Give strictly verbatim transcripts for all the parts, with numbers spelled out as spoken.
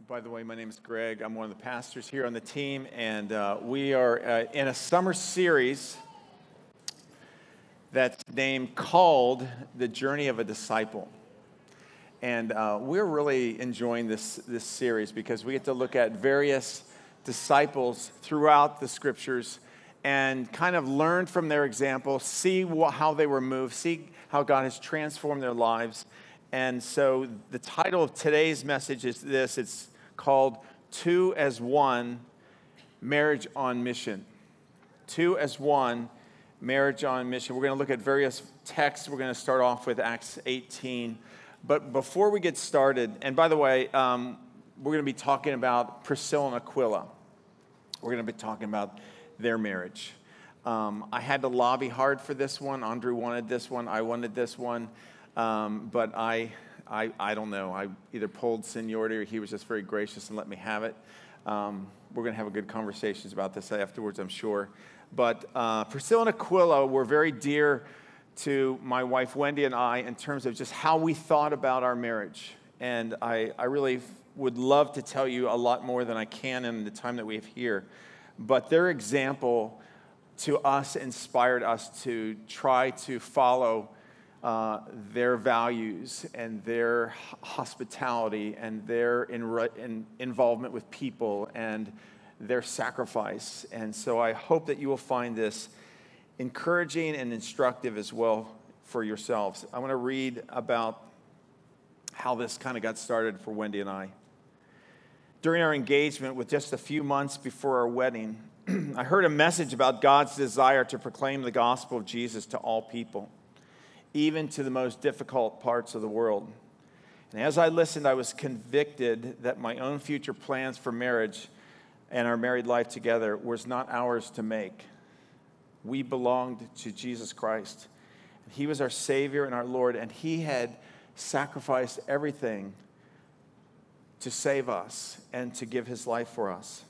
By the way, my name is Greg. I'm one of the pastors here on the team, and uh, we are uh, in a summer series that's named called The Journey of a Disciple. And uh, we're really enjoying this, this series because we get to look at various disciples throughout the scriptures and kind of learn from their example, see wh- how they were moved, see how God has transformed their lives. And so the title of today's message is this. It's called Two as One, Marriage on Mission. Two as One, Marriage on Mission. We're going to look at various texts. We're going to start off with Acts eighteen. But before we get started, and by the way, um, we're going to be talking about Priscilla and Aquila. We're going to be talking about their marriage. Um, I had to lobby hard for this one. Andrew wanted this one. I wanted this one. Um, but I, I, I don't know. I either pulled seniority or he was just very gracious and let me have it. Um, we're going to have a good conversations about this afterwards, I'm sure. But uh, Priscilla and Aquila were very dear to my wife Wendy and I in terms of just how we thought about our marriage. And I, I really would love to tell you a lot more than I can in the time that we have here. But their example to us inspired us to try to follow Uh, their values and their hospitality and their in, in, involvement with people and their sacrifice. And so I hope that you will find this encouraging and instructive as well for yourselves. I want to read about how this kind of got started for Wendy and I. During our engagement, with just a few months before our wedding, I heard a message about God's desire to proclaim the gospel of Jesus to all people, even to the most difficult parts of the world. And as I listened, I was convicted that my own future plans for marriage and our married life together was not ours to make. We belonged to Jesus Christ. He was our Savior and our Lord, and He had sacrificed everything to save us and to give His life for us.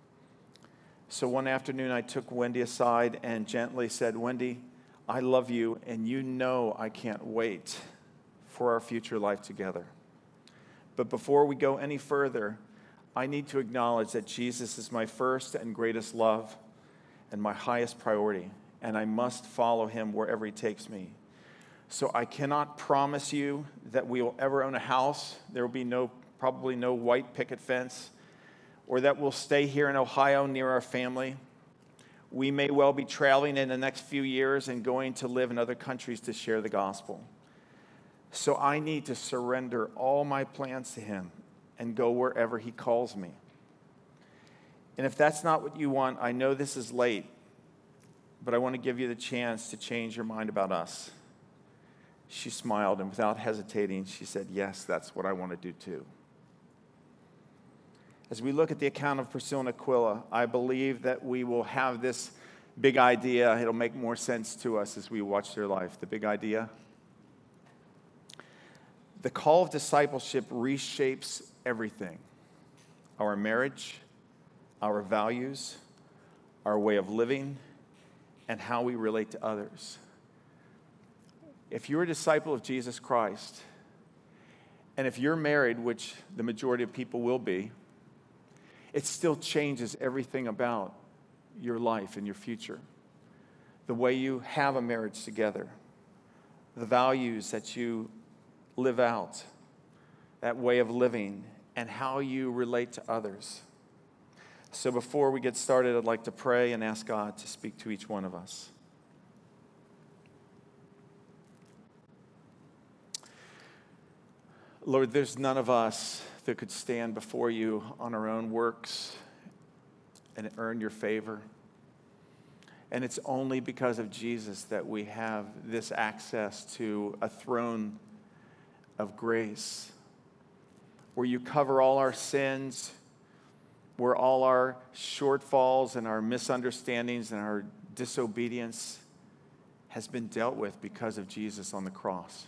So one afternoon, I took Wendy aside and gently said, "Wendy, I love you, and you know I can't wait for our future life together. But before we go any further, I need to acknowledge that Jesus is my first and greatest love and my highest priority, and I must follow Him wherever He takes me. So I cannot promise you that we will ever own a house. There will be no, probably no white picket fence, or that we'll stay here in Ohio near our family. We may well be traveling in the next few years and going to live in other countries to share the gospel. So I need to surrender all my plans to Him and go wherever He calls me. And if that's not what you want, I know this is late, but I want to give you the chance to change your mind about us." She smiled, and without hesitating, she said, "Yes, that's what I want to do too." As we look at the account of Priscilla and Aquila, I believe that we will have this big idea. It'll make more sense to us as we watch their life. The big idea. The call of discipleship reshapes everything. Our marriage, our values, our way of living, and how we relate to others. If you're a disciple of Jesus Christ, and if you're married, which the majority of people will be, it still changes everything about your life and your future. The way you have a marriage together, the values that you live out, that way of living, and how you relate to others. So before we get started, I'd like to pray and ask God to speak to each one of us. Lord, there's none of us that could stand before you on our own works and earn your favor. And it's only because of Jesus that we have this access to a throne of grace where you cover all our sins, where all our shortfalls and our misunderstandings and our disobedience has been dealt with because of Jesus on the cross.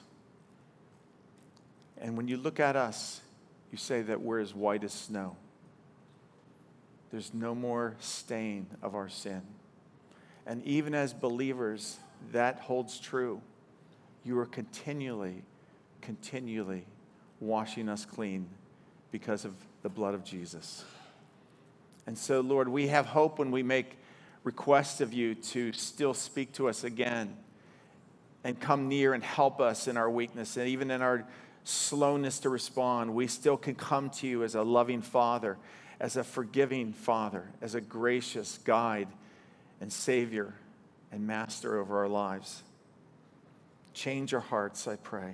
And when you look at us, you say that we're as white as snow. There's no more stain of our sin. And even as believers, that holds true. You are continually, continually washing us clean because of the blood of Jesus. And so, Lord, we have hope when we make requests of you to still speak to us again and come near and help us in our weakness. And even in our slowness to respond, we still can come to you as a loving Father, as a forgiving Father, as a gracious guide and Savior and Master over our lives. Change our hearts, I pray.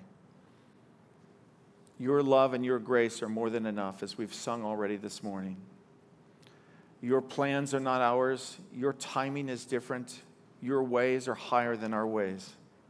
Your love and your grace are more than enough, as we've sung already this morning. Your plans are not ours. Your timing is different. Your ways are higher than our ways.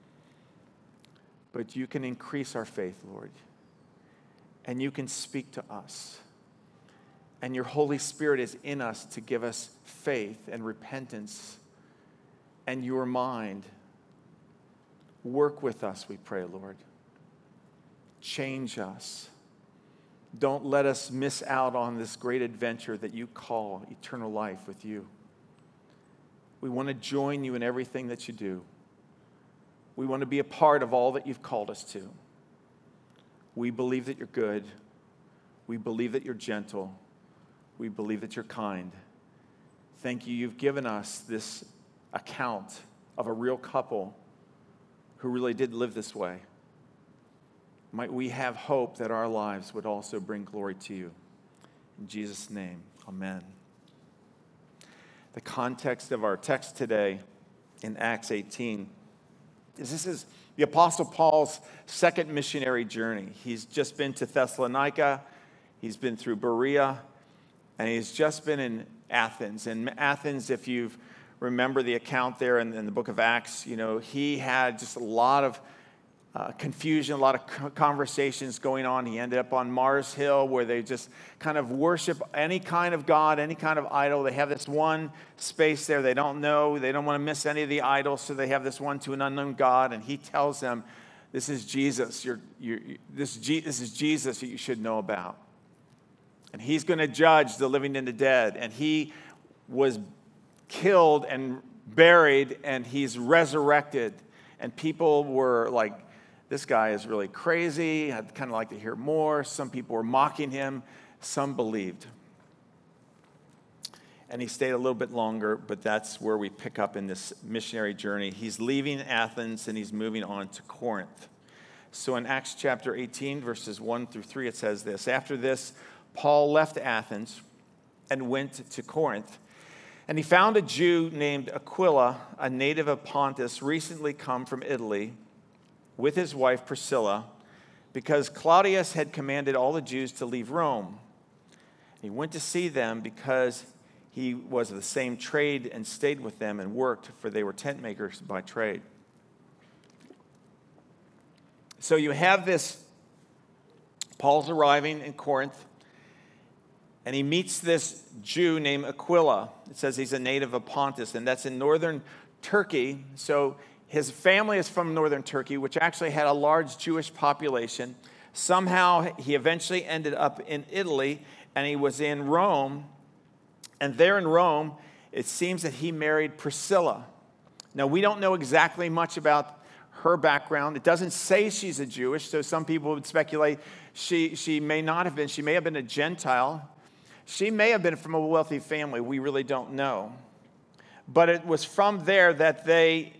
But you can increase our faith, Lord. And you can speak to us. And your Holy Spirit is in us to give us faith and repentance and your mind. Work with us, we pray, Lord. Change us. Don't let us miss out on this great adventure that you call eternal life with you. We want to join you in everything that you do. We want to be a part of all that you've called us to. We believe that you're good. We believe that you're gentle. We believe that you're kind. Thank you. You've given us this account of a real couple who really did live this way. Might we have hope that our lives would also bring glory to you. In Jesus' name, amen. The context of our text today in Acts eighteen is this is the Apostle Paul's second missionary journey. He's just been to Thessalonica, he's been through Berea, and he's just been in Athens. And Athens, if you remember the account there in, in the book of Acts, you know, he had just a lot of Uh, confusion, a lot of conversations going on. He ended up on Mars Hill where they just kind of worship any kind of god, any kind of idol. They have this one space there they don't know. They don't want to miss any of the idols, so they have this one to an unknown god, and he tells them, this is Jesus. You're, you're, this, this is Jesus that you should know about. And he's going to judge the living and the dead. And he was killed and buried, and he's resurrected. And people were like, this guy is really crazy. I'd kind of like to hear more. Some people were mocking him. Some believed. And he stayed a little bit longer, but that's where we pick up in this missionary journey. He's leaving Athens and he's moving on to Corinth. So in Acts chapter eighteen, verses one through three, it says this. After this, Paul left Athens and went to Corinth. And he found a Jew named Aquila, a native of Pontus, recently come from Italy, with his wife Priscilla, because Claudius had commanded all the Jews to leave Rome. He went to see them because he was of the same trade and stayed with them and worked, for they were tent makers by trade. So you have this, Paul's arriving in Corinth, and he meets this Jew named Aquila. It says he's a native of Pontus, and that's in northern Turkey. So his family is from northern Turkey, which actually had a large Jewish population. Somehow he eventually ended up in Italy, and he was in Rome. And there in Rome, it seems that he married Priscilla. Now, we don't know exactly much about her background. It doesn't say she's a Jewish, so some people would speculate she, she may not have been. She may have been a Gentile. She may have been from a wealthy family. We really don't know. But it was from there that they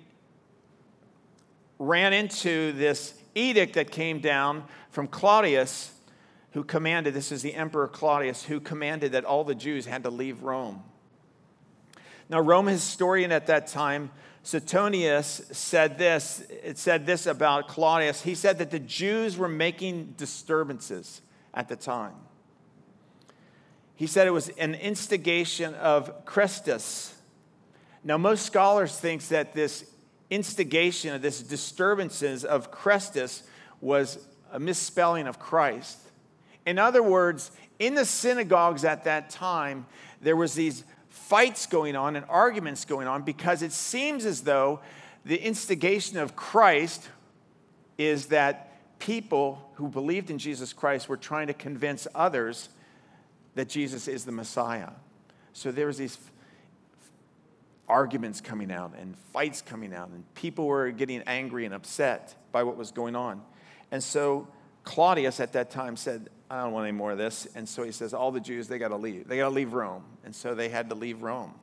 ran into this edict that came down from Claudius, who commanded, this is the Emperor Claudius, who commanded that all the Jews had to leave Rome. Now, Roman historian at that time, Suetonius, said this. It said this about Claudius. He said that the Jews were making disturbances at the time. He said it was an instigation of Christus. Now, most scholars think that this instigation of this disturbances of Christus was a misspelling of Christ. In other words, in the synagogues at that time, there was these fights going on and arguments going on because it seems as though the instigation of Christ is that people who believed in Jesus Christ were trying to convince others that Jesus is the Messiah. So there was these arguments coming out and fights coming out, and people were getting angry and upset by what was going on. And so Claudius at that time said, I don't want any more of this. And so he says, all the Jews, they got to leave. They got to leave Rome. And so they had to leave Rome.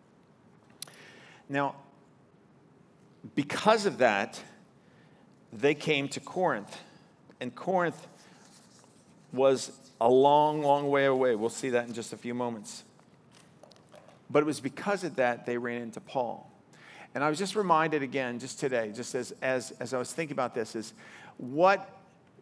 Now, because of that, they came to Corinth. And Corinth was a long, long way away. We'll see that in just a few moments. But it was because of that they ran into Paul. And I was just reminded again, just today, just as, as, as I was thinking about this, is what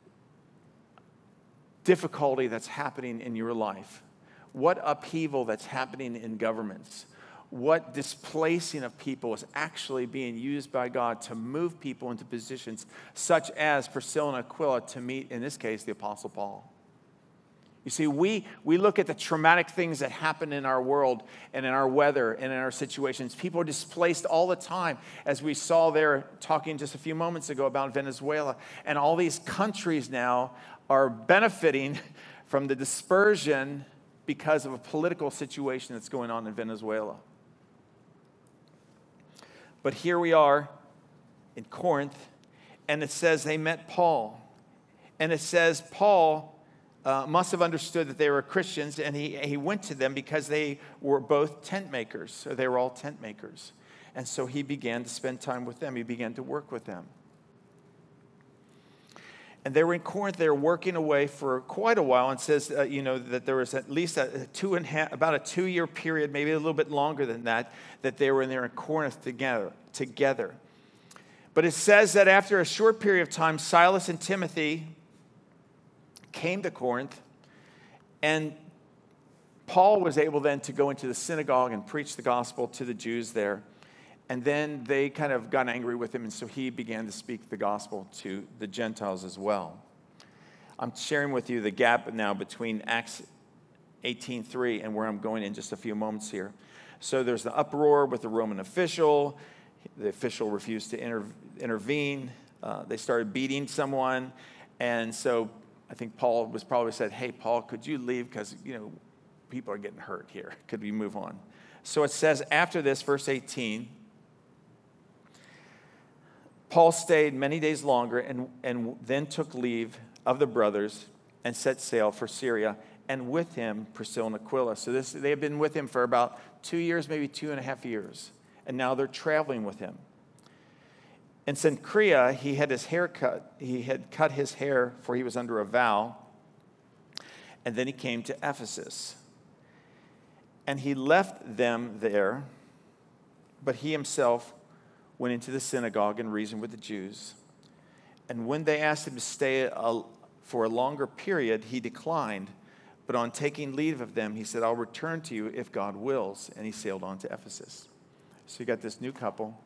difficulty that's happening in your life, what upheaval that's happening in governments, what displacing of people is actually being used by God to move people into positions such as Priscilla and Aquila to meet, in this case, the Apostle Paul. You see, we, we look at the traumatic things that happen in our world and in our weather and in our situations. People are displaced all the time, as we saw there talking just a few moments ago about Venezuela. And all these countries now are benefiting from the dispersion because of a political situation that's going on in Venezuela. But here we are in Corinth, and it says they met Paul. And it says Paul uh, must have understood that they were Christians, and he, he went to them because they were both tent makers. So they were all tent makers. And so he began to spend time with them. He began to work with them. And they were in Corinth. They were working away for quite a while. And says, uh, you know, that there was at least a two and a half, about a two-year period, maybe a little bit longer than that, that they were in there in Corinth together. together. But it says that after a short period of time, Silas and Timothy came to Corinth, and Paul was able then to go into the synagogue and preach the gospel to the Jews there. And then they kind of got angry with him, and so he began to speak the gospel to the Gentiles as well. I'm sharing with you the gap now between Acts eighteen three and where I'm going in just a few moments here. So there's the uproar with the Roman official. The official refused to inter- intervene. Uh, they started beating someone. And so I think Paul was probably said, hey, Paul, could you leave? Because, you know, people are getting hurt here. Could we move on? So it says after this, verse eighteen, Paul stayed many days longer and, and then took leave of the brothers and set sail for Syria, and with him Priscilla and Aquila. So this, they have been with him for about two years, maybe two and a half years. And now they're traveling with him. In Cenchrea, he had his hair cut. He had cut his hair, for he was under a vow. And then he came to Ephesus. And he left them there, but he himself went into the synagogue and reasoned with the Jews. And when they asked him to stay a, for a longer period, he declined. But on taking leave of them, he said, I'll return to you if God wills. And he sailed on to Ephesus. So you got this new couple.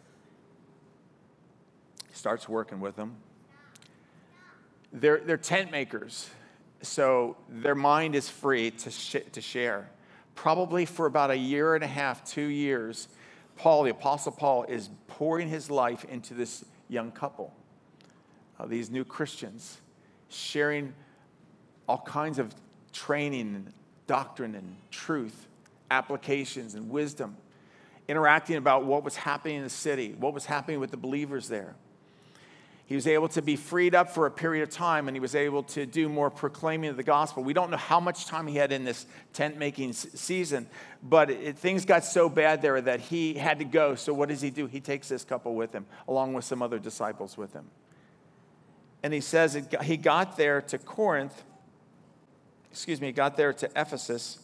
Starts working with them. They're, they're tent makers. So their mind is free to, sh- to share. Probably for about a year and a half, two years, Paul, the Apostle Paul, is pouring his life into this young couple, uh, these new Christians, sharing all kinds of training and doctrine and truth, applications and wisdom, interacting about what was happening in the city, what was happening with the believers there. He was able to be freed up for a period of time, and he was able to do more proclaiming of the gospel. We don't know how much time he had in this tent-making season, but it, things got so bad there that he had to go. So what does he do? He takes this couple with him, along with some other disciples with him. And he says it, he got there to Corinth, excuse me, he got there to Ephesus,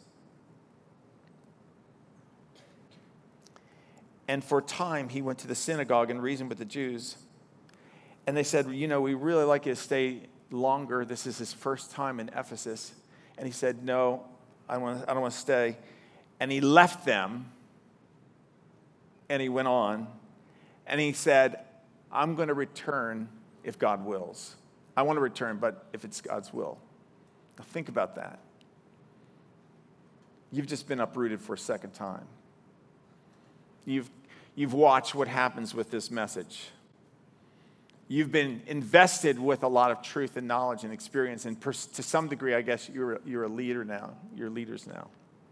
and for a time he went to the synagogue and reasoned with the Jews. And they said, you know, we really like you to stay longer. This is his first time in Ephesus. And he said, no, I don't want to, I don't want to stay. And he left them, and he went on. And he said, I'm going to return if God wills. I want to return, but if it's God's will. Now think about that. You've just been uprooted for a second time. You've, you've watched what happens with this message. You've been invested with a lot of truth and knowledge and experience, and pers- to some degree, I guess, you're, you're a leader now. You're leaders now.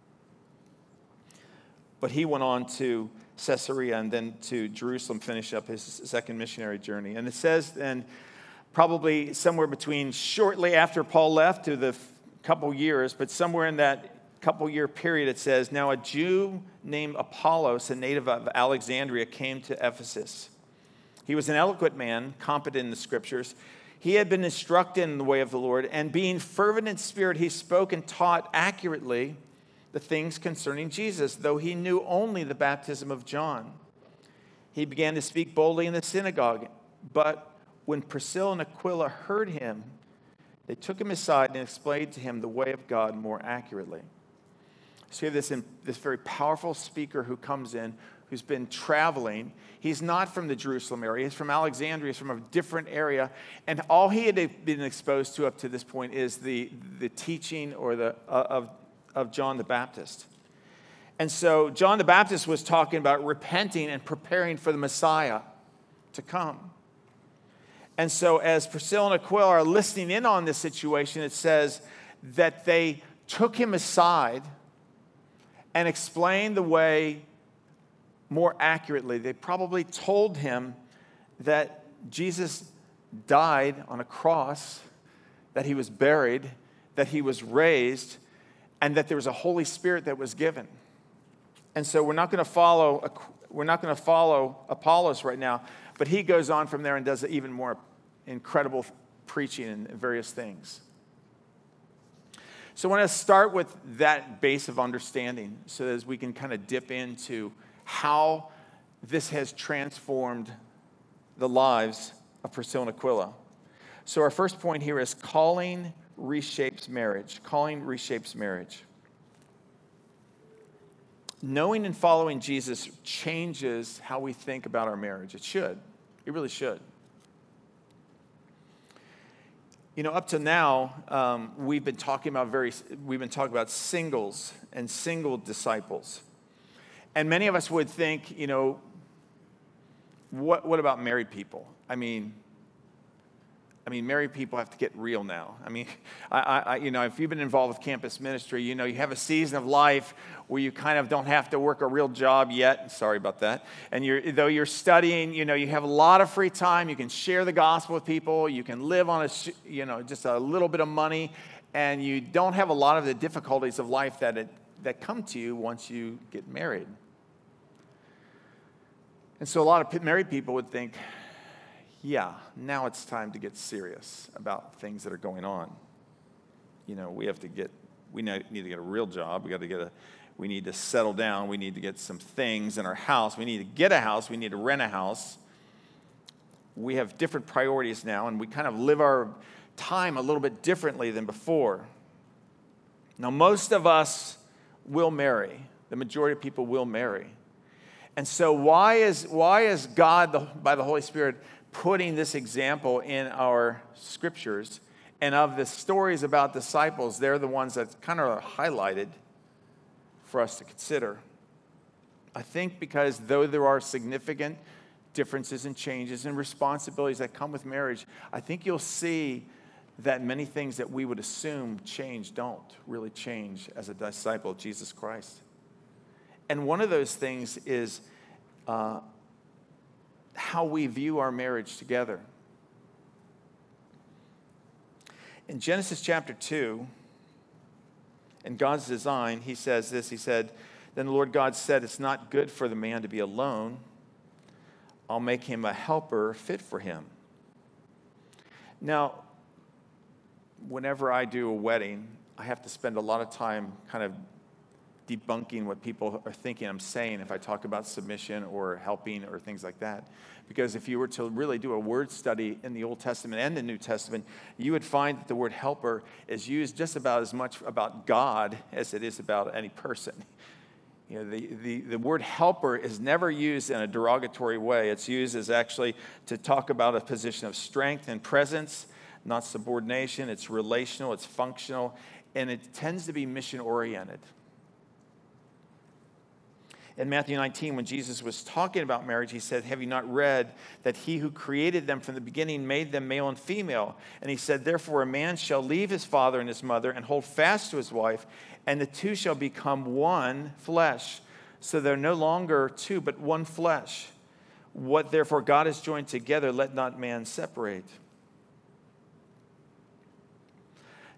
But he went on to Caesarea and then to Jerusalem, finish up his second missionary journey. And it says then, probably somewhere between shortly after Paul left to the f- couple years, but somewhere in that couple year period it says, now a Jew named Apollos, a native of Alexandria, came to Ephesus. He was an eloquent man, competent in the scriptures. He had been instructed in the way of the Lord, and being fervent in spirit, he spoke and taught accurately the things concerning Jesus, though he knew only the baptism of John. He began to speak boldly in the synagogue, but when Priscilla and Aquila heard him, they took him aside and explained to him the way of God more accurately. So you have this, this very powerful speaker who comes in, who's been traveling. He's not from the Jerusalem area. He's from Alexandria. He's from a different area. And all he had been exposed to up to this point is the, the teaching or the, uh, of, of John the Baptist. And so John the Baptist was talking about repenting and preparing for the Messiah to come. And so as Priscilla and Aquila are listening in on this situation, it says that they took him aside and explained the way more accurately. They probably told him that Jesus died on a cross, that he was buried, that he was raised, and that there was a Holy Spirit that was given. And so we're not going to follow we're not going to follow Apollos right now, but he goes on from there and does even more incredible preaching and various things. So I want to start with that base of understanding so that as we can kind of dip into how this has transformed the lives of Priscilla and Aquila. So our first point here is calling reshapes marriage. Calling reshapes marriage. Knowing and following Jesus changes how we think about our marriage. It should. It really should. You know, up to now, um, we've been talking about very, we've been talking about singles and single disciples. And many of us would think, you know, what what about married people? I mean, I mean, married people have to get real now. I mean, I, I, you know, if you've been involved with campus ministry, you know, you have a season of life where you kind of don't have to work a real job yet. Sorry about that. And you're, though you're studying, you know, you have a lot of free time. You can share the gospel with people. You can live on a, you know, just a little bit of money, and you don't have a lot of the difficulties of life that it, that come to you once you get married. And so a lot of married people would think, yeah, now it's time to get serious about things that are going on. You know, we have to get, we need to get a real job. We got to get a, we need to settle down. We need to get some things in our house. We need to get a house. We need to rent a house. We have different priorities now, and we kind of live our time a little bit differently than before. Now, most of us will marry. The majority of people will marry. And so why is, why is God, the, by the Holy Spirit, putting this example in our scriptures? And of the stories about disciples, they're the ones that kind of are highlighted for us to consider. I think because though there are significant differences and changes and responsibilities that come with marriage, I think you'll see that many things that we would assume change don't really change as a disciple of Jesus Christ. And one of those things is uh, how we view our marriage together. In Genesis chapter two, in God's design, he says this, he said, then the Lord God said, it's not good for the man to be alone. I'll make him a helper fit for him. Now, whenever I do a wedding, I have to spend a lot of time kind of debunking what people are thinking I'm saying if I talk about submission or helping or things like that. Because if you were to really do a word study in the Old Testament and the New Testament, you would find that the word helper is used just about as much about God as it is about any person. You know, the, the, the word helper is never used in a derogatory way. It's used as actually to talk about a position of strength and presence, not subordination. It's relational, it's functional, and it tends to be mission-oriented. In Matthew nineteen, when Jesus was talking about marriage, he said, have you not read that he who created them from the beginning made them male and female? And he said, therefore a man shall leave his father and his mother and hold fast to his wife, and the two shall become one flesh. So they're no longer two, but one flesh. What therefore God has joined together, let not man separate.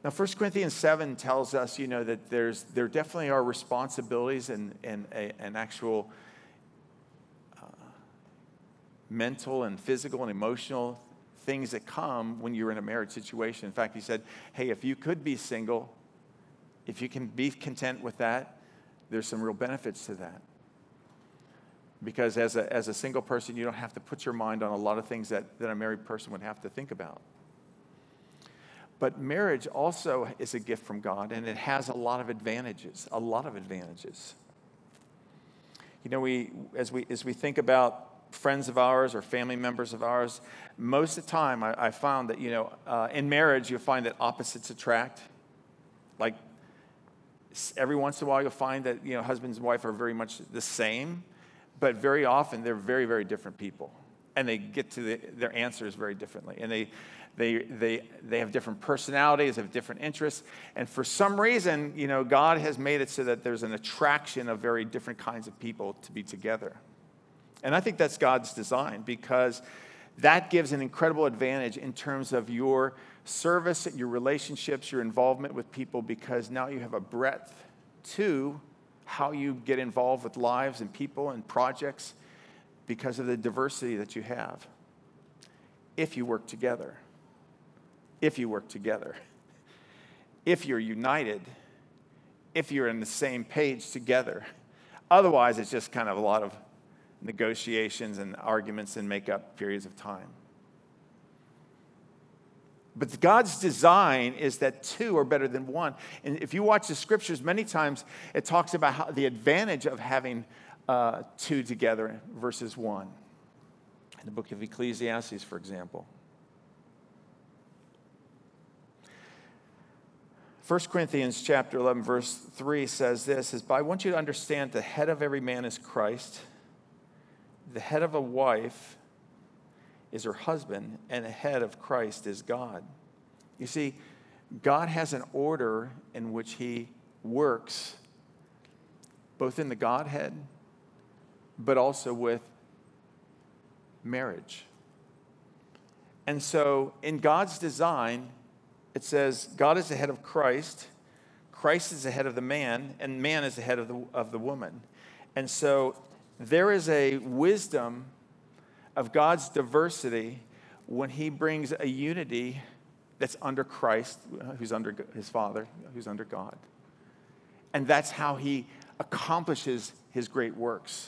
Now, First Corinthians seven tells us, you know, that there's there definitely are responsibilities and, and a, an actual uh, mental and physical and emotional things that come when you're in a marriage situation. In fact, he said, hey, if you could be single, if you can be content with that, there's some real benefits to that. Because as a, as a single person, you don't have to put your mind on a lot of things that, that a married person would have to think about. But marriage also is a gift from God, and it has a lot of advantages, a lot of advantages. You know, we as we as we think about friends of ours or family members of ours, most of the time I, I found that, you know, uh, in marriage you'll find that opposites attract. Like every once in a while you'll find that, you know, husbands and wife are very much the same, but very often they're very, very different people. And they get to the, their answers very differently. And they They, they, they have different personalities, have different interests. And for some reason, you know, God has made it so that there's an attraction of very different kinds of people to be together. And I think that's God's design, because that gives an incredible advantage in terms of your service, your relationships, your involvement with people, because now you have a breadth to how you get involved with lives and people and projects because of the diversity that you have. If you work together. If you work together, if you're united, if you're on the same page together. Otherwise, it's just kind of a lot of negotiations and arguments and make-up periods of time. But God's design is that two are better than one. And if you watch the scriptures, many times it talks about how the advantage of having uh, two together versus one. In the book of Ecclesiastes, for example. First Corinthians chapter eleven, verse three says this, is, but I want you to understand the head of every man is Christ, the head of a wife is her husband, and the head of Christ is God. You see, God has an order in which he works, both in the Godhead, but also with marriage. And so in God's design, it says God is the head of Christ, Christ is the head of the man, and man is the head of the, of the woman. And so there is a wisdom of God's diversity when he brings a unity that's under Christ, who's under his Father, who's under God. And that's how he accomplishes his great works.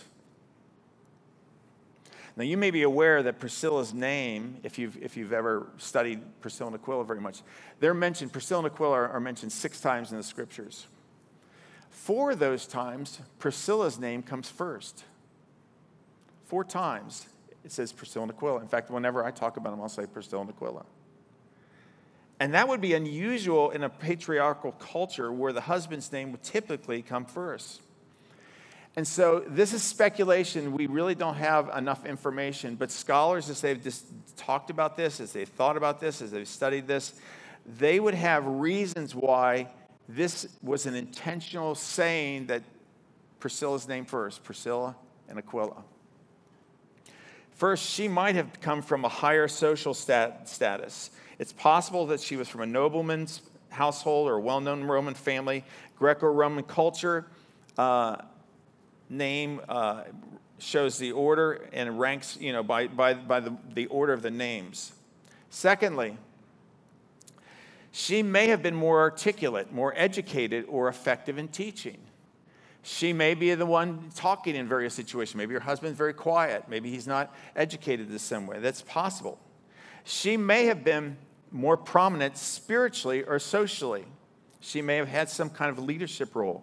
Now, you may be aware that Priscilla's name, if you've, if you've ever studied Priscilla and Aquila very much, they're mentioned, Priscilla and Aquila are, are mentioned six times in the scriptures. Four of those times, Priscilla's name comes first. Four times it says Priscilla and Aquila. In fact, whenever I talk about them, I'll say Priscilla and Aquila. And that would be unusual in a patriarchal culture where the husband's name would typically come first. And so this is speculation. We really don't have enough information. But scholars, as they've just talked about this, as they've thought about this, as they've studied this, they would have reasons why this was an intentional saying that Priscilla's name first, Priscilla and Aquila. First, she might have come from a higher social stat- status. It's possible that she was from a nobleman's household or a well-known Roman family, Greco-Roman culture. Uh, name uh, shows the order and ranks, you know, by, by, by the, the order of the names. Secondly, she may have been more articulate, more educated, or effective in teaching. She may be the one talking in various situations. Maybe her husband's very quiet. Maybe he's not educated the same way. That's possible. She may have been more prominent spiritually or socially. She may have had some kind of leadership role.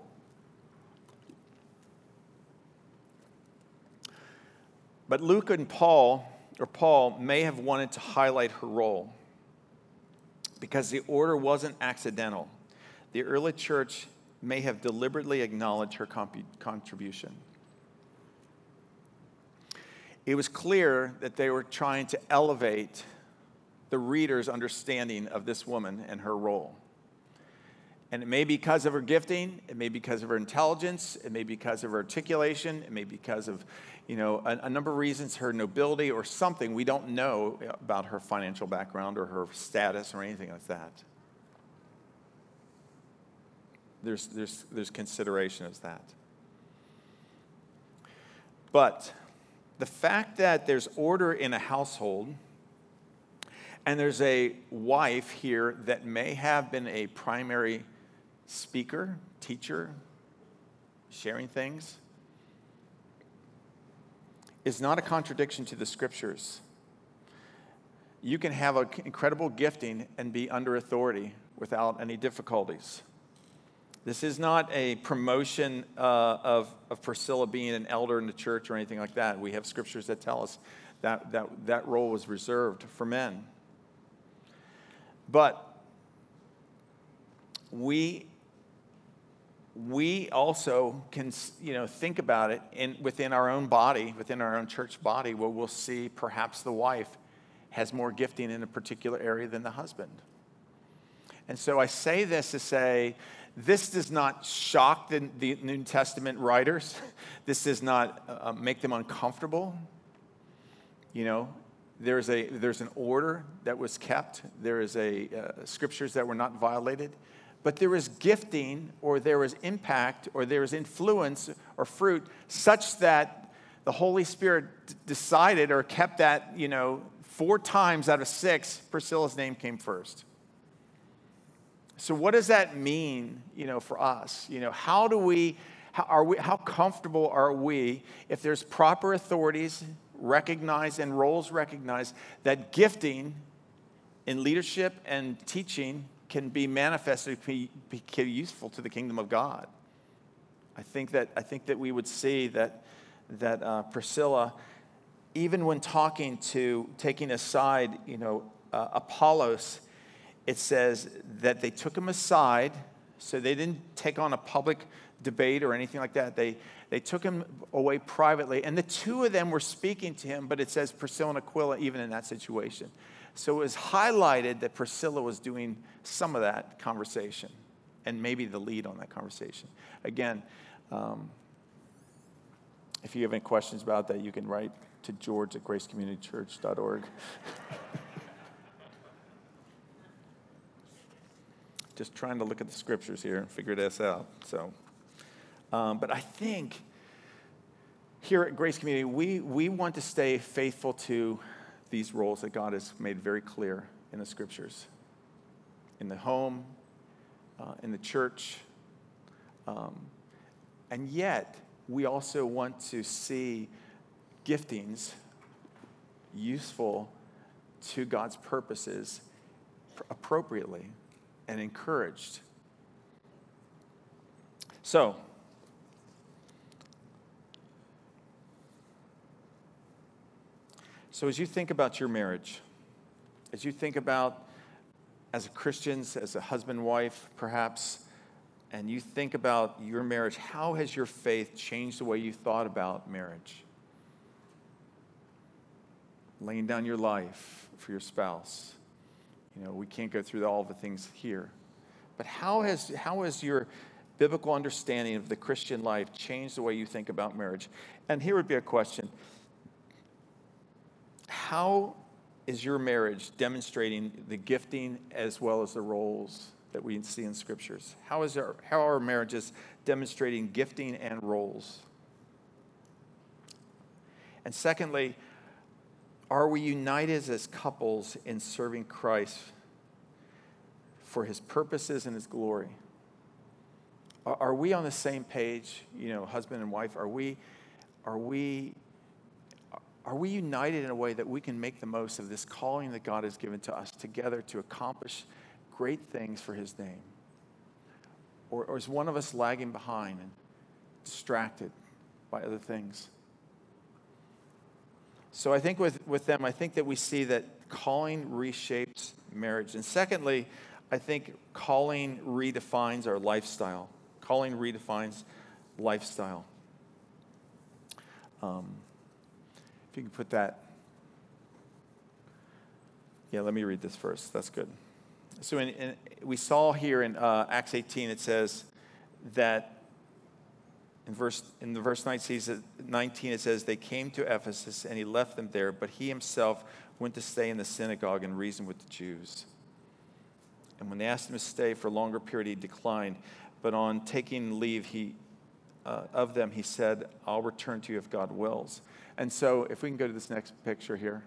But Luke and Paul, or Paul, may have wanted to highlight her role because the order wasn't accidental. The early church may have deliberately acknowledged her comp- contribution. It was clear that they were trying to elevate the reader's understanding of this woman and her role. And it may be because of her gifting, it may be because of her intelligence, it may be because of her articulation, it may be because of, you know, a, a number of reasons, her nobility or something. We don't know about her financial background or her status or anything like that. There's, there's, there's consideration as that. But the fact that there's order in a household, and there's a wife here that may have been a primary speaker, teacher, sharing things, is not a contradiction to the scriptures. You can have an incredible gifting and be under authority without any difficulties. This is not a promotion uh, of, of Priscilla being an elder in the church or anything like that. We have scriptures that tell us that that, that role was reserved for men. But we we also can, you know, think about it in within our own body, within our own church body, where we'll see perhaps the wife has more gifting in a particular area than the husband. And so I say this to say, this does not shock the, the New Testament writers. This does not uh, make them uncomfortable. You know, there's a there's an order that was kept. There is a uh, scriptures that were not violated. But there is gifting, or there is impact, or there is influence or fruit such that the Holy Spirit d- decided or kept that, you know, four times out of six, Priscilla's name came first. So what does that mean, you know, for us? You know, how do we, how are we, how comfortable are we if there's proper authorities recognized and roles recognized that gifting in leadership and teaching can be manifested, be, be useful to the kingdom of God? I think that I think that we would see that that uh, Priscilla, even when talking to taking aside, you know, uh, Apollos, it says that they took him aside, so they didn't take on a public debate or anything like that. They they took him away privately, and the two of them were speaking to him. But it says Priscilla and Aquila, even in that situation. So it was highlighted that Priscilla was doing some of that conversation and maybe the lead on that conversation. Again, um, if you have any questions about that, you can write to George at grace community church dot org. Just trying to look at the scriptures here and figure this out. So, um, but I think here at Grace Community, we, we want to stay faithful to these roles that God has made very clear in the scriptures, in the home, uh, in the church. Um, and yet, we also want to see giftings useful to God's purposes appropriately and encouraged. So, So as you think about your marriage, as you think about as Christians, as a husband, wife, perhaps, and you think about your marriage, how has your faith changed the way you thought about marriage? Laying down your life for your spouse. You know, we can't go through all the things here. But how has how has your biblical understanding of the Christian life changed the way you think about marriage? And here would be a question. How is your marriage demonstrating the gifting as well as the roles that we see in scriptures? How is our, how are our marriages demonstrating gifting and roles? And secondly, are we united as couples in serving Christ for his purposes and his glory? Are, are we on the same page, you know, husband and wife? Are we, are we Are we united in a way that we can make the most of this calling that God has given to us together to accomplish great things for his name? Or, or is one of us lagging behind and distracted by other things? So I think with, with them, I think that we see that calling reshapes marriage. And secondly, I think calling redefines our lifestyle. Calling redefines lifestyle. Um, If you can put that. Yeah, let me read this first. That's good. So in, in, we saw here in uh, Acts eighteen, it says that in verse in the verse nineteen, it says, they came to Ephesus and he left them there, but he himself went to stay in the synagogue and reasoned with the Jews. And when they asked him to stay for a longer period, he declined. But on taking leave he, uh, of them, he said, I'll return to you if God wills. And so if we can go to this next picture here.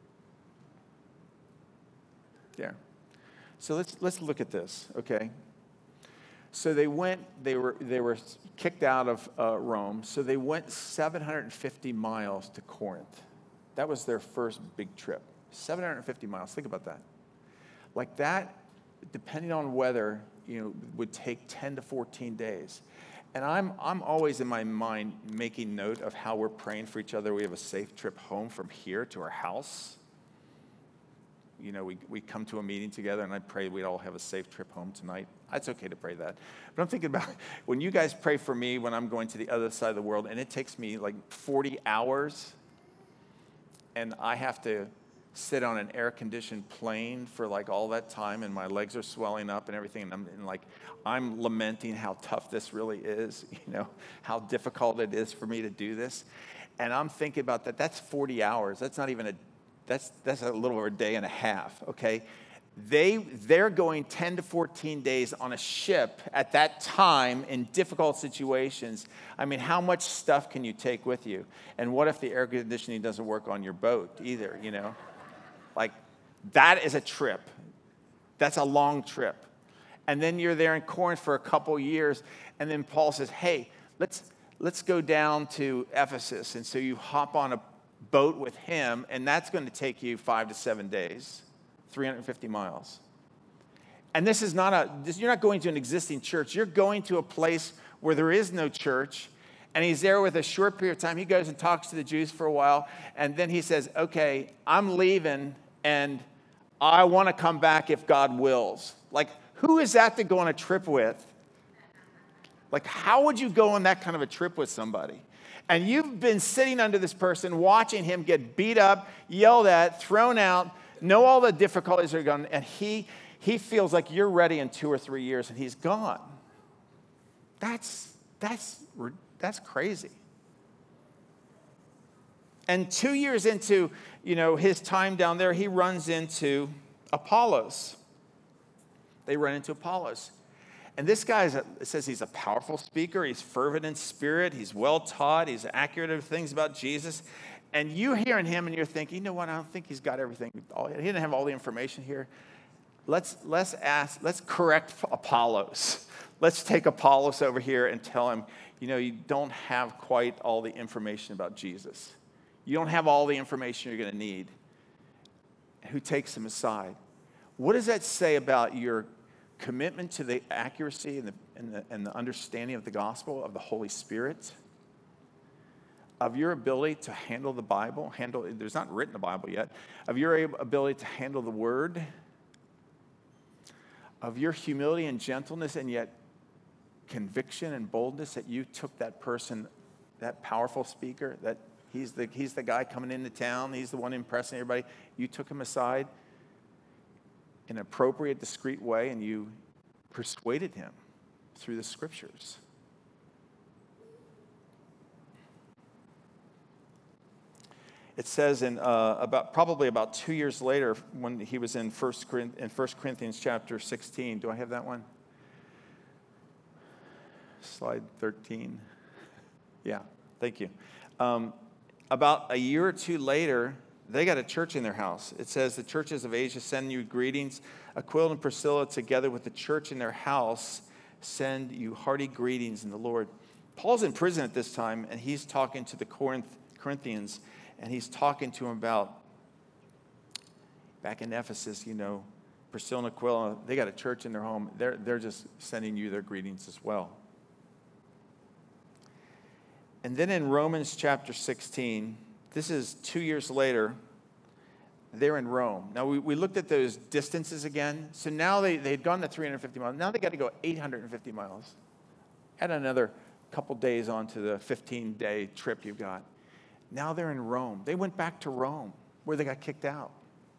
There. So let's let's look at this, okay? So they went, they were they were kicked out of uh, Rome. So they went seven hundred fifty miles to Corinth. That was their first big trip. seven hundred fifty miles. Think about that. Like that, depending on weather, you know, would take ten to fourteen days. And I'm I'm always in my mind making note of how we're praying for each other. We have a safe trip home from here to our house. You know, we, we come to a meeting together, and I pray we'd all have a safe trip home tonight. It's okay to pray that. But I'm thinking about when you guys pray for me when I'm going to the other side of the world, and it takes me like forty hours, and I have to sit on an air-conditioned plane for like all that time, and my legs are swelling up and everything, and I'm and like I'm lamenting how tough this really is, you know, how difficult it is for me to do this. And I'm thinking about that. That's forty hours. That's not even a That's that's a little over a day and a half, okay? They, they're going ten to fourteen days on a ship at that time in difficult situations. I mean, how much stuff can you take with you? And what if the air conditioning doesn't work on your boat either, you know? Like, that is a trip. That's a long trip. And then you're there in Corinth for a couple years, and then Paul says, hey, let's let's go down to Ephesus. And so you hop on a boat with him, and that's going to take you five to seven days, three hundred fifty miles. And this is not a, this, you're not going to an existing church. You're going to a place where there is no church, and he's there with a short period of time. He goes and talks to the Jews for a while, and then he says, okay, I'm leaving, and I want to come back if God wills. Like, who is that to go on a trip with? Like, how would you go on that kind of a trip with somebody? And you've been sitting under this person, watching him get beat up, yelled at, thrown out, know all the difficulties are going, and he he feels like you're ready in two or three years, and he's gone. That's that's that's crazy. And two years into, you know, his time down there, he runs into Apollos. They run into Apollos. And this guy is a, it says he's a powerful speaker. He's fervent in spirit. He's well taught. He's accurate of things about Jesus. And you're hearing him and you're thinking, you know what? I don't think he's got everything. He didn't have all the information here. Let's let's ask. Let's correct Apollos. Let's take Apollos over here and tell him, you know, you don't have quite all the information about Jesus. You don't have all the information you're going to need. Who takes him aside? What does that say about your commitment to the accuracy and the, and, the, and the understanding of the gospel of the Holy Spirit, of your ability to handle the Bible, handle, there's not written a Bible yet, of your ability to handle the word, of your humility and gentleness and yet conviction and boldness that you took that person, that powerful speaker, that he's the, he's the guy coming into town, he's the one impressing everybody, you took him aside in an appropriate, discreet way, and you persuaded him through the scriptures. It says in uh, about probably about two years later, when he was in First in First Corinthians chapter sixteen. Do I have that one? Slide thirteen. Yeah, thank you. Um, about a year or two later, they got a church in their house. It says, the churches of Asia send you greetings. Aquila and Priscilla, together with the church in their house, send you hearty greetings in the Lord. Paul's in prison at this time, and he's talking to the Corinth, Corinthians, and he's talking to them about, back in Ephesus, you know, Priscilla and Aquila, they got a church in their home. They're, they're just sending you their greetings as well. And then in Romans chapter sixteen, this is two years later, they're in Rome. Now, we, we looked at those distances again. So now they, they'd gone to three hundred fifty miles. Now they got to go eight hundred fifty miles. Add another couple days onto the fifteen-day trip you've got. Now they're in Rome. They went back to Rome, where they got kicked out.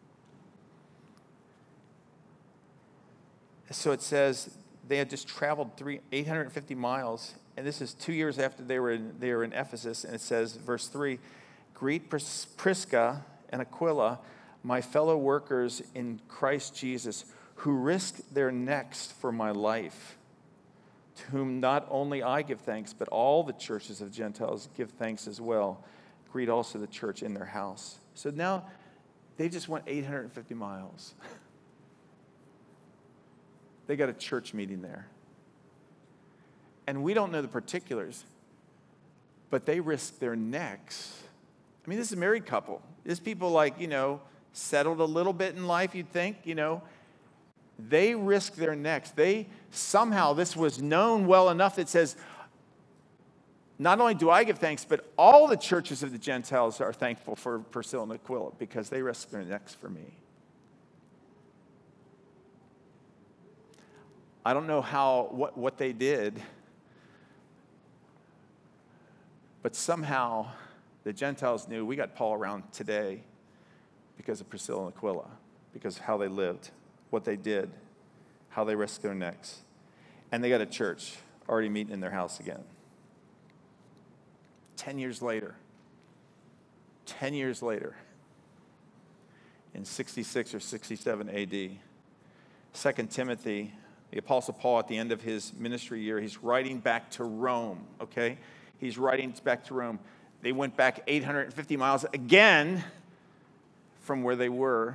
So it says they had just traveled three, eight hundred fifty miles, and this is two years after they were in, they were in Ephesus, and it says, verse three, greet Pris- Prisca and Aquila, my fellow workers in Christ Jesus, who risked their necks for my life, to whom not only I give thanks, but all the churches of Gentiles give thanks as well. Greet also the church in their house. So now they just went eight hundred fifty miles. They got a church meeting there. And we don't know the particulars, but they risked their necks. I mean, this is a married couple. This people like, you know, settled a little bit in life, you'd think, you know. They risked their necks. They somehow, this was known well enough that says, not only do I give thanks, but all the churches of the Gentiles are thankful for Priscilla and Aquila because they risked their necks for me. I don't know how what, what they did, but somehow the Gentiles knew we got Paul around today because of Priscilla and Aquila, because of how they lived, what they did, how they risked their necks. And they got a church already meeting in their house again. Ten years later, ten years later, in sixty-six or sixty-seven A D, Second Timothy, the Apostle Paul, at the end of his ministry year, he's writing back to Rome, okay? He's writing back to Rome. They went back eight hundred fifty miles again from where they were.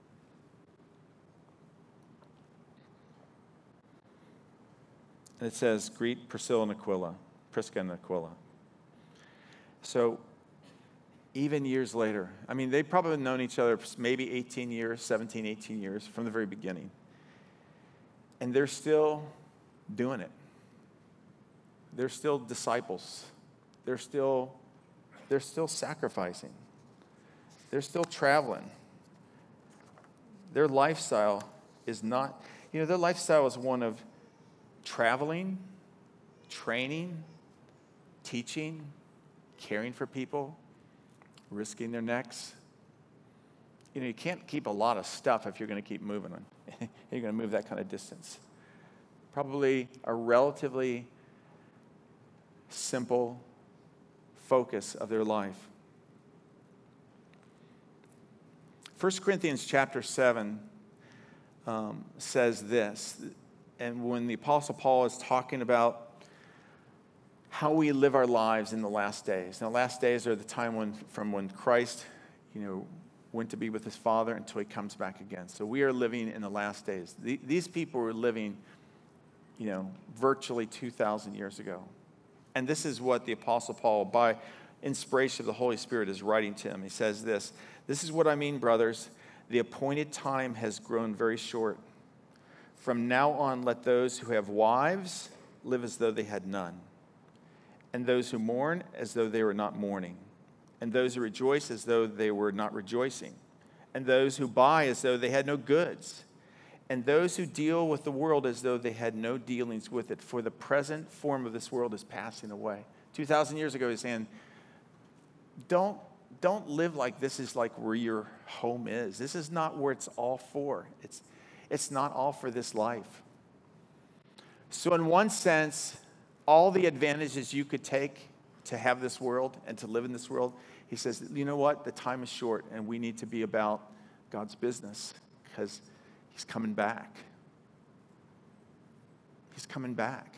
And it says, greet Priscilla and Aquila, Prisca and Aquila. So even years later, I mean, they've probably known each other maybe eighteen years, seventeen, eighteen years from the very beginning. And they're still doing it. They're still disciples. They're still, they're still sacrificing. They're still traveling. Their lifestyle is not, you know, their lifestyle is one of traveling, training, teaching, caring for people, risking their necks. You know, you can't keep a lot of stuff if you're going to keep moving on. You're going to move that kind of distance. Probably a relatively simple focus of their life. First Corinthians chapter seven um, says this, and when the Apostle Paul is talking about how we live our lives in the last days. Now, last days are the time when, from when Christ, you know, went to be with his Father until he comes back again. So we are living in the last days. The, these people were living, you know, virtually two thousand years ago. And this is what the Apostle Paul, by inspiration of the Holy Spirit, is writing to him. He says this, this is what I mean, brothers. The appointed time has grown very short. From now on, let those who have wives live as though they had none, and those who mourn as though they were not mourning, and those who rejoice as though they were not rejoicing, and those who buy as though they had no goods, and those who deal with the world as though they had no dealings with it, for the present form of this world is passing away. two thousand years ago, he's saying, don't, don't live like this is like where your home is. This is not where it's all for. It's, it's not all for this life. So in one sense, all the advantages you could take to have this world and to live in this world, he says, you know what? The time is short, and we need to be about God's business because he's coming back. He's coming back.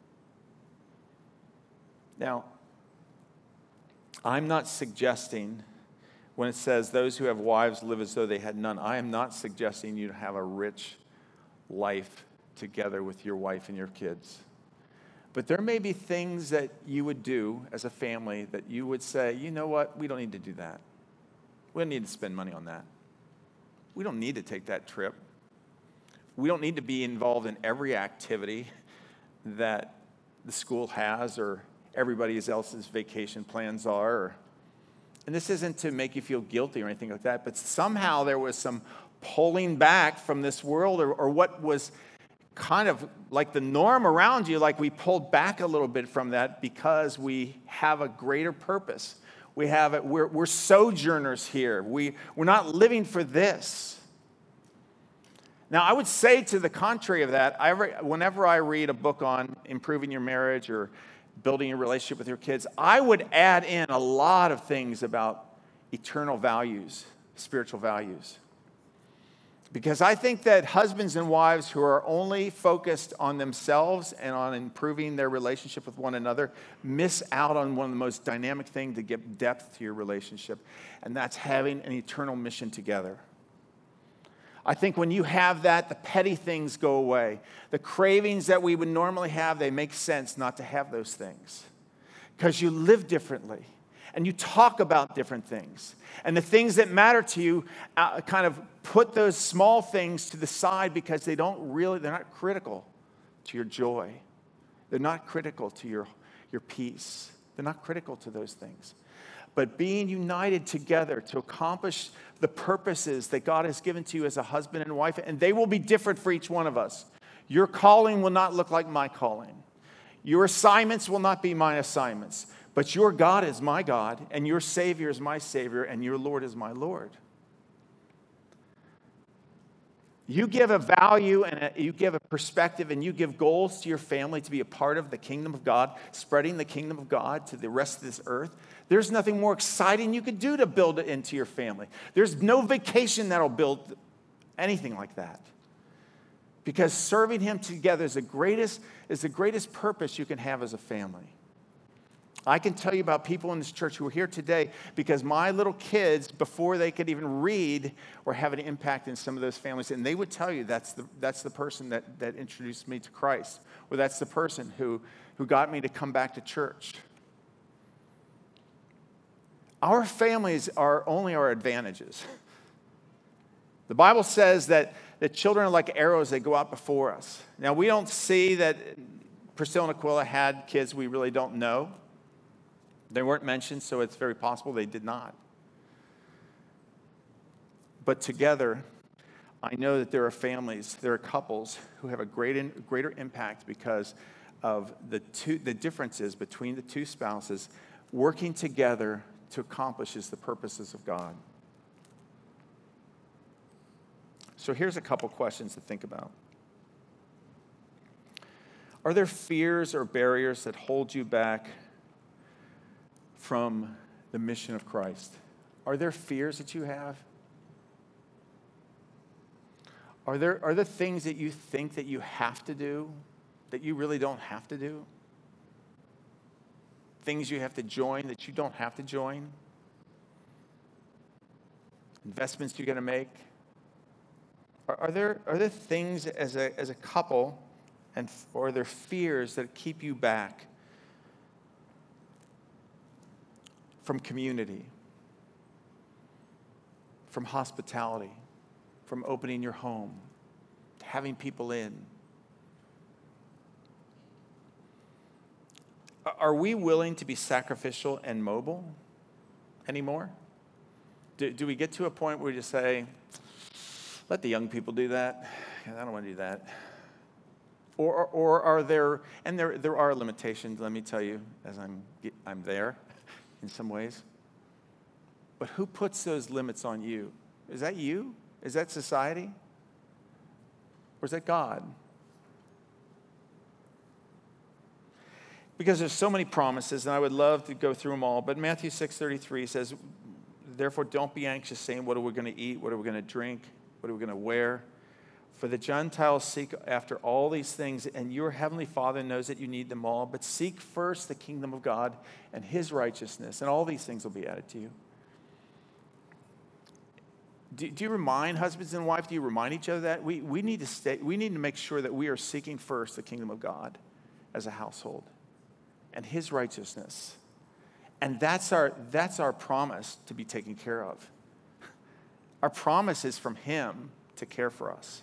Now, I'm not suggesting, when it says those who have wives live as though they had none, I am not suggesting you to have a rich life together with your wife and your kids. But there may be things that you would do as a family that you would say, you know what, we don't need to do that. We don't need to spend money on that. We don't need to take that trip. We don't need to be involved in every activity that the school has or everybody else's vacation plans are. Or, and this isn't to make you feel guilty or anything like that, but somehow there was some pulling back from this world or, or what was kind of like the norm around you, like we pulled back a little bit from that because we have a greater purpose. We have it, we're, we're sojourners here. We, we're not living for this. Now, I would say to the contrary of that, I, whenever I read a book on improving your marriage or building a relationship with your kids, I would add in a lot of things about eternal values, spiritual values. Because I think that husbands and wives who are only focused on themselves and on improving their relationship with one another miss out on one of the most dynamic things to give depth to your relationship, and that's having an eternal mission together. I think when you have that, the petty things go away. The cravings that we would normally have, they make sense not to have those things. Because you live differently, and you talk about different things. And the things that matter to you uh, kind of put those small things to the side because they don't really, they're not critical to your joy. They're not critical to your, your peace. They're not critical to those things. But being united together to accomplish the purposes that God has given to you as a husband and wife, and they will be different for each one of us. Your calling will not look like my calling. Your assignments will not be my assignments. But your God is my God, and your Savior is my Savior, and your Lord is my Lord. You give a value and a, you give a perspective and you give goals to your family to be a part of the kingdom of God, spreading the kingdom of God to the rest of this earth. There's nothing more exciting you could do to build it into your family. There's no vacation that'll build anything like that. Because serving Him together is the greatest, is the greatest purpose you can have as a family. I can tell you about people in this church who are here today because my little kids, before they could even read, were having an impact in some of those families. And they would tell you that's the, that's the person that, that introduced me to Christ. Or that's the person who, who got me to come back to church. Our families are only our advantages. The Bible says that, that children are like arrows that go out before us. Now, we don't see that Priscilla and Aquila had kids we really don't know. They weren't mentioned, so it's very possible they did not. But together, I know that there are families, there are couples who have a great, greater impact because of the two, the differences between the two spouses working together to accomplish the purposes of God. So here's a couple questions to think about. Are there fears or barriers that hold you back from the mission of Christ? Are there fears that you have? Are there, are there things that you think that you have to do that you really don't have to do? Things you have to join that you don't have to join? Investments you're going to make? Are, are there, are there things as a, as a couple, and or are there fears that keep you back from community, from hospitality, from opening your home, having people in? Are we willing to be sacrificial and mobile anymore? Do, do we get to a point where we just say, let the young people do that? I don't want to do that. Or, or are there, and there, there are limitations, let me tell you, as I'm, I'm there in some ways. But who puts those limits on you? Is that you? Is that society? Or is that God? Because there's so many promises, and I would love to go through them all, but Matthew six thirty-three says, therefore don't be anxious, saying, what are we going to eat? What are we going to drink? What are we going to wear? For the Gentiles seek after all these things, and your heavenly Father knows that you need them all. But seek first the kingdom of God and His righteousness, and all these things will be added to you. Do, do you remind husbands and wives, do you remind each other that? We, we, need to stay, we need to make sure that we are seeking first the kingdom of God as a household and His righteousness. And that's our, that's our promise to be taken care of. Our promise is from Him to care for us.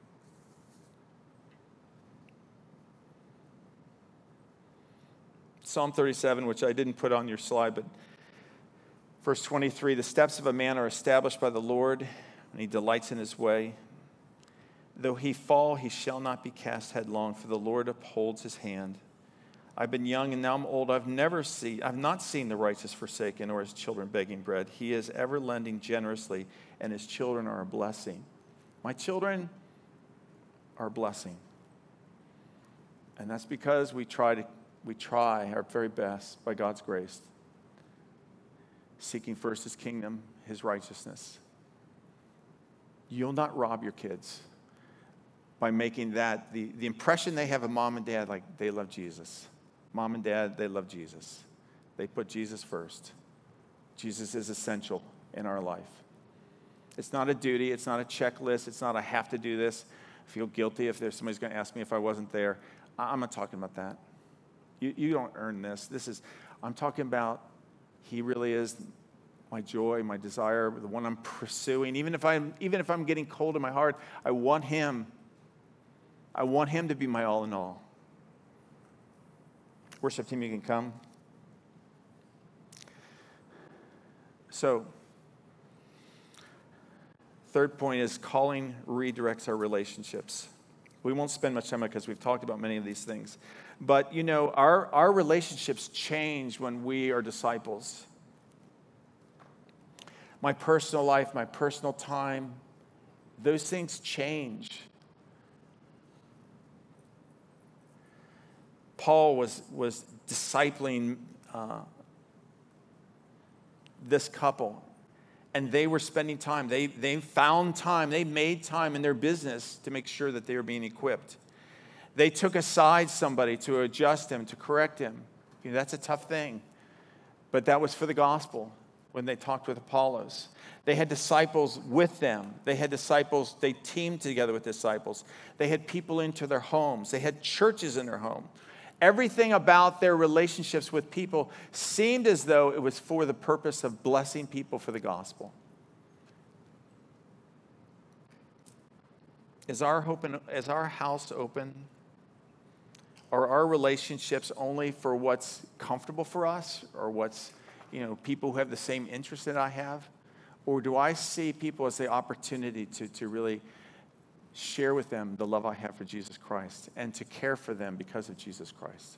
Psalm thirty-seven, which I didn't put on your slide, but verse twenty-three, the steps of a man are established by the Lord, and He delights in His way. Though he fall, he shall not be cast headlong, for the Lord upholds his hand. I've been young and now I'm old. I've never seen, I've not seen the righteous forsaken or his children begging bread. He is ever lending generously, and his children are a blessing. My children are a blessing. And that's because we try to we try our very best by God's grace, seeking first His kingdom, His righteousness. you'll not rob your kids by making that the, the impression they have of mom and dad, like they love Jesus. Mom and dad, they love Jesus. They put Jesus first. Jesus is essential in our life. It's not a duty. It's not a checklist. It's not I have to do this. I feel guilty if there's somebody's going to ask me if I wasn't there. I'm not talking about that. You, you don't earn this. This is, I'm talking about he really is my joy, my desire, the one I'm pursuing. Even if I'm, even if I'm getting cold in my heart, I want him. I want him to be my all in all. Worship team, you can come. So, third point is calling redirects our relationships. We won't spend much time on it because we've talked about many of these things. But, you know, our, our relationships change when we are disciples. My personal life, my personal time, those things change. Paul was, was discipling uh, this couple, and they were spending time. They, they found time. They made time in their business to make sure that they were being equipped. They took aside somebody to adjust him, to correct him. You know, that's a tough thing. But that was for the gospel when they talked with Apollos. They had disciples with them. They had disciples, they teamed together with disciples. They had people into their homes. They had churches in their home. Everything about their relationships with people seemed as though it was for the purpose of blessing people for the gospel. Is our, open, is our house open? Are our relationships only for what's comfortable for us or what's, you know, people who have the same interests that I have? Or do I see people as the opportunity to, to really share with them the love I have for Jesus Christ and to care for them because of Jesus Christ?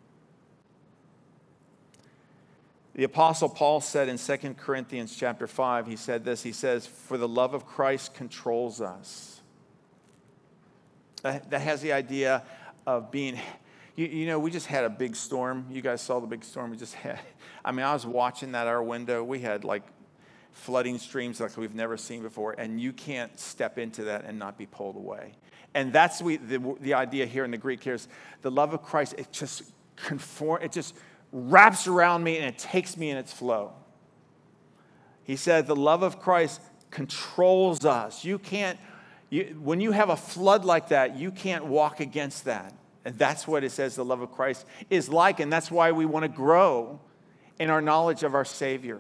The Apostle Paul said in Second Corinthians chapter five, he said this, he says, for the love of Christ controls us. That, that has the idea of being, you, you know, we just had a big storm. You guys saw the big storm we just had. I mean, I was watching that our window. We had like flooding streams like we've never seen before, and you can't step into that and not be pulled away. And that's we, the, the idea here in the Greek here is the love of Christ, it just conform, it just wraps around me and it takes me in its flow. He said the love of Christ controls us. You can't, you, when you have a flood like that, you can't walk against that. And that's what it says the love of Christ is like, and that's why we want to grow in our knowledge of our Savior.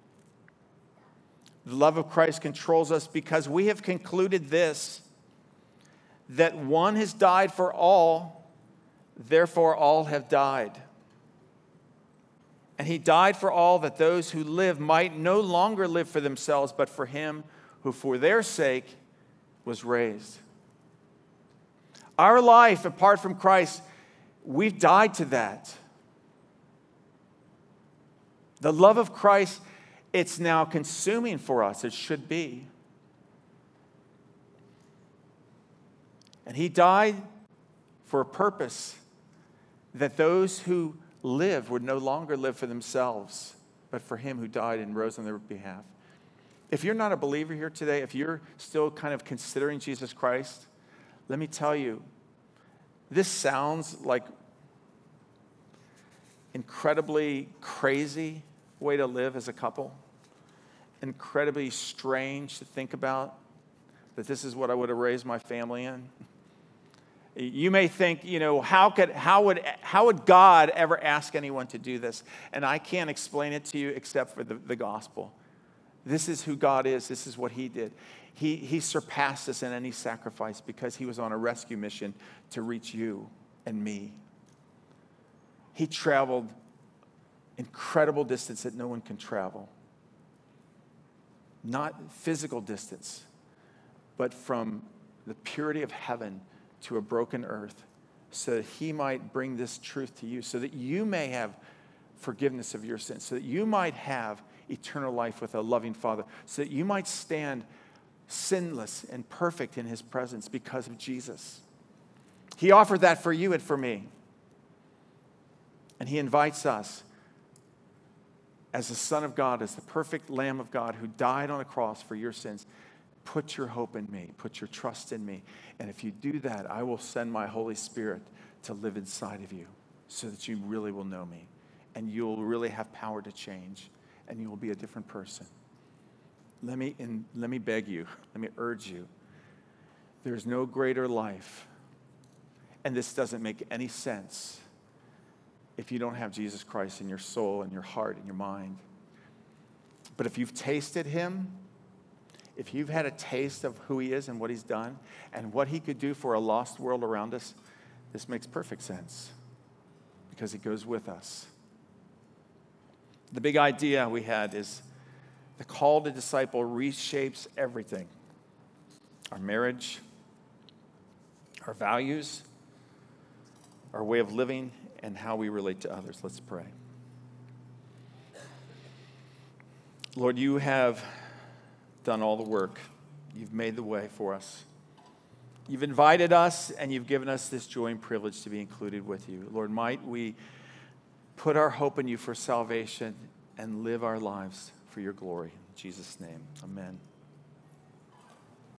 The love of Christ controls us because we have concluded this, that one has died for all, therefore all have died. And he died for all that those who live might no longer live for themselves, but for him who for their sake was raised. Our life apart from Christ, we've died to that. The love of Christ, it's now consuming for us. It should be. And he died for a purpose, that those who live would no longer live for themselves, but for him who died and rose on their behalf. If you're not a believer here today, if you're still kind of considering Jesus Christ, let me tell you, this sounds like incredibly crazy way to live as a couple. Incredibly strange to think about that this is what I would have raised my family in. You may think, you know, how could how would how would God ever ask anyone to do this? And I can't explain it to you except for the, the gospel. This is who God is. This is what he did. He, he surpassed us in any sacrifice because he was on a rescue mission to reach you and me. He traveled incredible distance that no one can travel. Not physical distance, but from the purity of heaven to a broken earth, so that he might bring this truth to you, so that you may have forgiveness of your sins, so that you might have eternal life with a loving Father, so that you might stand sinless and perfect in his presence because of Jesus. He offered that for you and for me. And he invites us as the Son of God, as the perfect Lamb of God who died on a cross for your sins. Put your hope in me. Put your trust in me. And if you do that, I will send my Holy Spirit to live inside of you so that you really will know me. And you'll really have power to change. And you will be a different person. Let me, in, let me beg you. Let me urge you. There's no greater life. And this doesn't make any sense if you don't have Jesus Christ in your soul and your heart and your mind. But if you've tasted him, if you've had a taste of who he is and what he's done and what he could do for a lost world around us, this makes perfect sense because he goes with us. The big idea we had is the call to disciple reshapes everything. Our marriage, our values, our way of living, and how we relate to others. Let's pray. Lord, you have done all the work. You've made the way for us. You've invited us, and you've given us this joy and privilege to be included with you. Lord, might we put our hope in you for salvation and live our lives for your glory. In Jesus' name, amen.